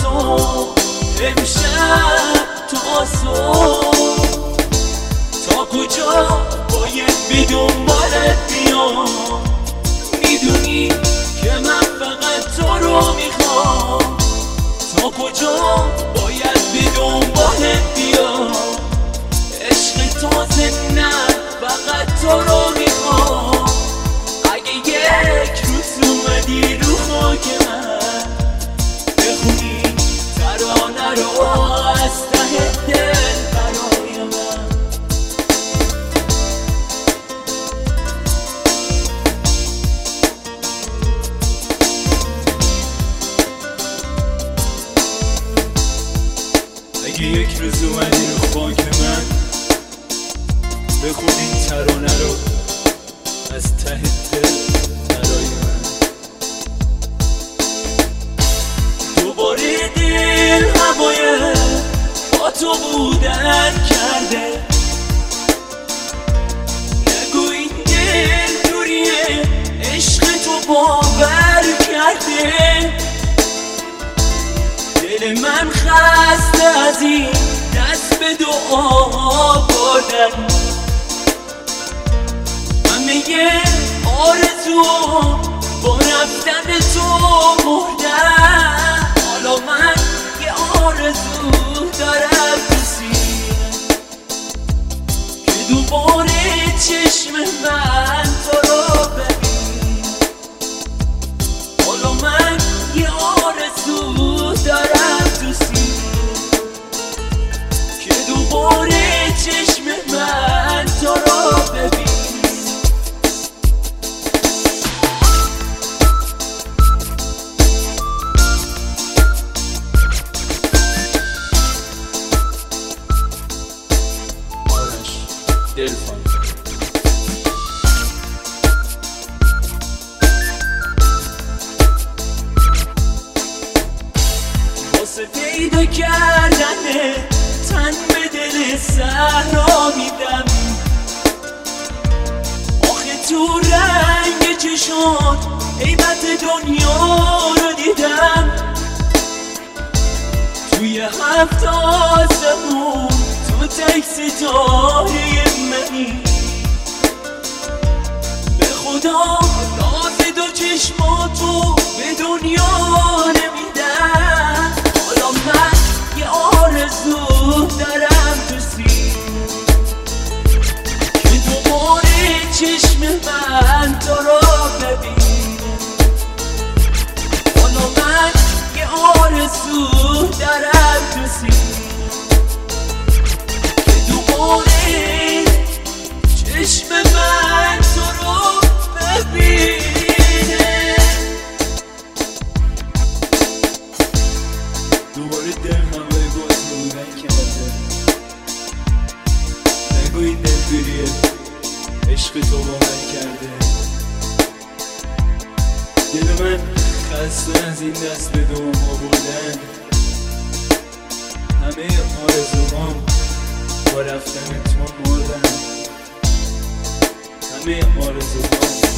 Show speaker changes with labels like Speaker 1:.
Speaker 1: صبح، امشب تا صبح. تا کجا باید بی دنبالت بیام؟ میدونی که من فقط تو رو میخوام. تا کجا باید بی دنبالت بیام؟ عشق تازه نه، فقط تو رو میخوام. اگه یک روز اومدی رو خاک من، بخونی ترانه رو از ته دل برای من. اگه یک روز اومدی رو خاک من، بخون این ترانه رو از ته دل برای من. دوباره دل هوای با تو بودن کرده. نگو این دل دوریه، عشق تو باور کرده. دل من خسته از این دست به دعا بردن. همه آرزو با رفتن تو مردن. حالا من یه آرزو دارم تو سینه، که دوباره چشم من تو رو ببین. حالا من یه آرزو دارم تو سینه، که دوباره چشم من تو رو ببین. واسه پیدا کردن تن به دل صحرا میدم. آخه تو رنگ چشات عیبت دنیا رو دیدم. توی 7 آسمون تو تک ستاره منی. به خدا راز دو چشماتو به دنیا نمیدم. حالا من یه آرزو دارم تو سینه، که دوباره چشم من تو رو ببینه. حالا من یه آرزو دارم تو سینه، که دوباره چشم من تو رو ببینه. دوباره دل هوای باز بودن کرده. نگو این دلگیریه، عشق تو باور کرده. دل من خسته از این دست به دوم آوردن. همه آرزوهام با رفتن تو مردن. همه آرزوهام